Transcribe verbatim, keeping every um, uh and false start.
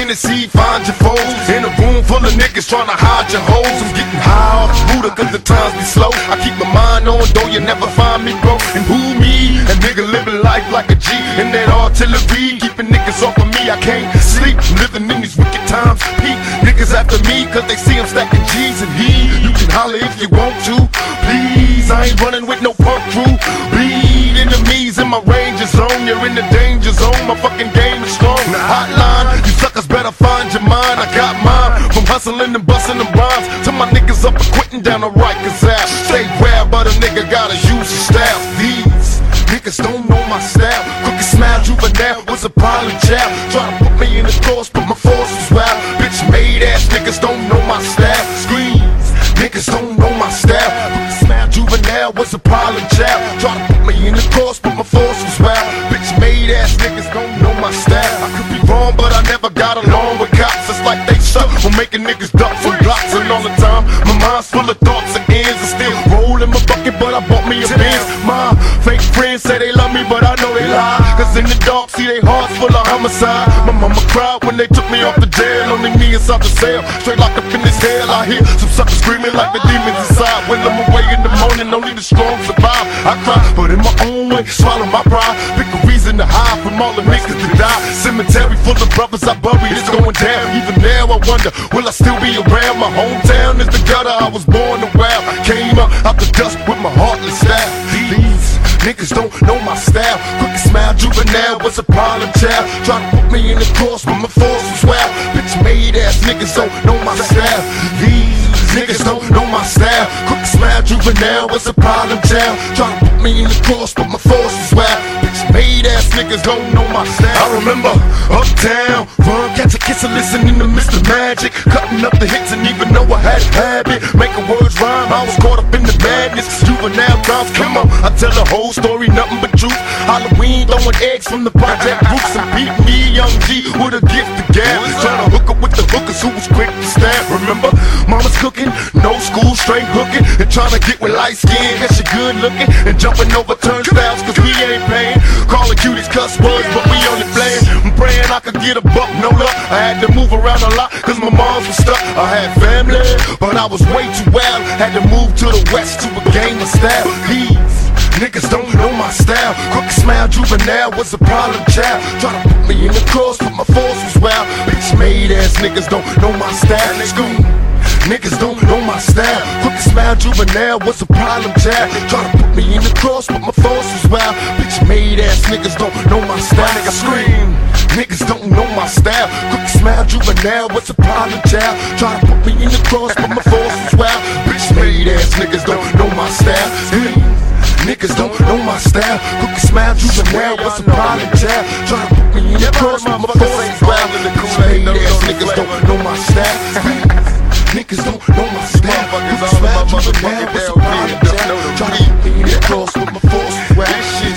Hennessy, find your foes. In a room full of niggas trying to hide your hoes. I'm getting high off Buddha cause the times be slow. I keep my mind on, though you never find me broke. And who me? A nigga living life like a G. And that artillery keeping niggas off of me. I can't sleep, living in these wicked times. Peak niggas after me cause they see I'm stacking G's and he. You can holler if you want to, please. I ain't running with no punk crew. Bleed enemies in my ranger zone. You're in the danger zone, my fucking game is strong. The hotline, you suckers better find your mind. I got mine, from hustling and busting them rhymes to my niggas up and quitting down the Rikers Ave. Stay rare, but a nigga gotta use his style. These niggas don't know my style. Crooked smile, juvenile was a problem child. Try to put me in the course, but my force was wild. Bitch made ass niggas don't know my style. Screams, niggas don't know my style. Crooked smile, juvenile was a problem child. Try to put me in the course, but my force was wild. Bitch made ass niggas don't know my style. I could be wrong, but I never got along with cops. It's like they suck on making niggas duck from blocks. And all the time, my mind's full of thoughts and ends. I still roll in my bucket, but I bought me a Benz. My fake friends say they love me, but I know they lie. Cause in the dark, see they hearts full of homicide. My mama cried when they took me off the jail. Only me inside the cell, straight locked up in this hell. I hear some suckers screaming like the demons inside. When I'm away in the morning, only the strong survive. I cry, but in my own way, swallow my pride. Pick a reason to hide from all the niggas that die. Cemetery full of brothers I buried, it's going down. Even now I wonder, will I still be around? My hometown is the gutter, I was born around. Came up out the dust with my heartless style. These niggas don't know my style. Crooked smile, juvenile was a problem child. Try to put me in the course, but my force was wild. Bitch made ass niggas don't know my style. These niggas don't know my style. Crooked smile, juvenile was a problem child. Try to put me in the course, but my force was wild. Bitch made ass niggas don't know my style. I remember uptown, run, catch a kiss and listening to Mister Magic. Cutting up the hits and even though I had a habit, making words rhyme, I was caught up in the madness. Juvenile crimes, come on, I tell the whole story, nothing but truth. Halloween, throwing eggs from the project roofs. And beat me, young G, with a gift to gab. Trying to hook up with the hookers who was quick to stab. Remember, mama's cooking, no school, straight hooking. And trying to get with light skin, cause she good looking. And jumping over turnstiles, cause we ain't paying. Calling cuties cuss words, but we only playing. I'm praying I could get a buck, no luck. I had to move around a lot, cause my moms was stuck. I had family, but I was way too wild. Had to move to the west to a game of style. These niggas don't know my style. Crooked smile, juvenile was a problem child. Try to put me in the cross, but my force was wild. Bitch made ass niggas don't know my style. School niggas don't know my style. Crooked smile, juvenile was a problem child. Try to put me in the cross, but my force was wild. Bitch made ass niggas don't know my style. Nigga scream, niggas don't know my style. Crooked smile, juvenile was a problem child. Try to put me in the cross, but my force was wild. Bitch made ass niggas don't know my style. Niggas don't know my style. Crooked smile, juvenile was a problem child. Try to put me in the cross, but my force was wild. Bitch made ass niggas don't know my style. Niggas don't know my style. Crooked smile, juvenile was a problem child. Try to put me in the cross, but my force was wild.